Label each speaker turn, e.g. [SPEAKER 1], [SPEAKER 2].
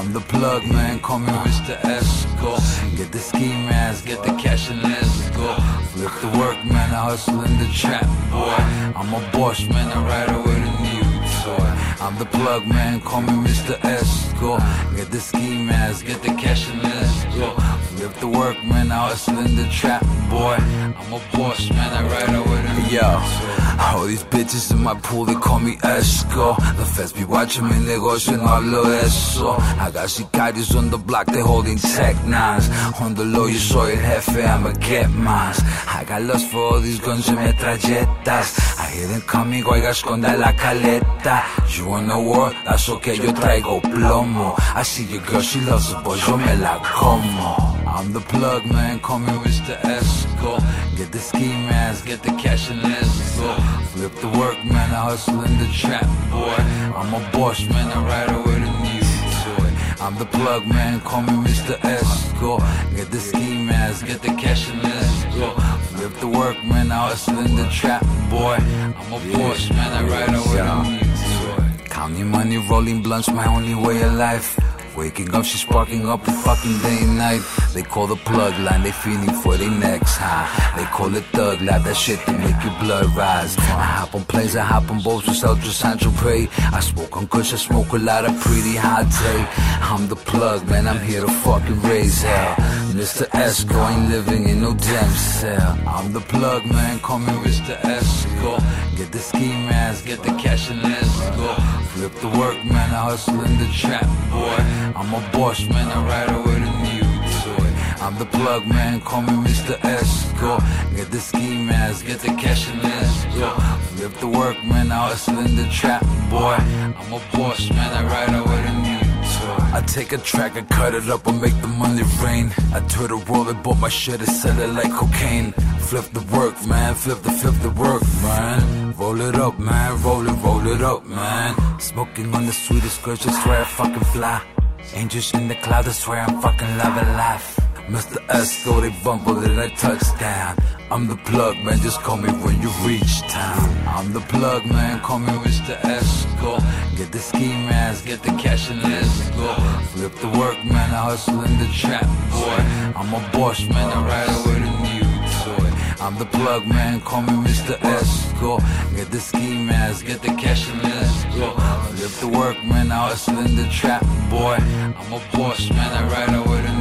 [SPEAKER 1] I'm the plug, man, call me Mr. Esco. Get the ski mask, get the cash and let's go. Flip the work, man, I hustle in the trap, boy. I'm a boss, man, I ride away the new toy. I'm the plug, man, call me Mr. Esco. Get the ski mask, get the cash and let's go. Flip the work, man, I hustle in the trap, boy. I'm a boss, man, I ride away the new toy. All these bitches in my pool, they call me Esco. The feds be watching mi negocio, no hablo de eso. I got sicarios on the block, they holding tech nines. On the low, yo soy el jefe, I'ma get mine. I got lust for all these guns and metralletas. I hear them conmigo, hay que esconder la caleta. You wanna war? That's okay, yo traigo plomo. I see your girl, she loves it, but yo me la como. I'm the plug, man, call me Mr. Esco. Get the ski mask, get the cash and let's go. Flip the work, man, I hustle in the trap, boy. I'm a boss, man, I ride away the new toy. I'm the plug, man, call me Mr. Esco. Get the ski mask, get the cash and let's go. Flip the work, man, I hustle in the trap, boy. I'm a boss, man, I ride away the new toy. Counting money, rolling blunts, my only way of life. Waking up, she's sparking up a fucking day and night. They call the plug line, they feeling for their necks high. They call it thug life, that shit that make your blood rise. I hop on planes, I hop on boats with Elvis Sancho Prey. I smoke on kush, I smoke a lot of pretty hot tape. I'm the plug, man, I'm here to fucking raise hell. Mr. Esco ain't living in no damn cell. I'm the plug, man, call me Mr. Esco. Get the ski mask, get the cash and let's go. Flip the work, man, I hustle in the trap, boy. I'm a boss, man, I ride away the new toy. I'm the plug, man, call me Mr. Esco. Get the ski mask, get the cash and let's go. Flip the work, man, I hustle in the trap, boy. I'm a boss, man, I ride away the new toy. I take a track, I cut it up, I make the money rain. I Twitter roll it, bought my shit, I sell it like cocaine. Flip the work, man, flip the work, man. Roll it up, man, roll it up, man. Smoking on the sweetest girl, just swear I fucking fly. Angels in the clouds, I swear I'm fucking loving life. Mr. Esco, they bumble it at touchdown. I'm the plug, man, just call me when you reach town. I'm the plug, man, call me Mr. Esco. Get the ski mask, get the cash and let's go. Flip the work, man, I hustle in the trap, boy. I'm a boss, man, I ride away the new toy. I'm the plug, man, call me Mr. Esco. Get the ski mask, get the cash and let's go. Flip the work, man, I hustle in the trap, boy. I'm a boss, man, I ride away the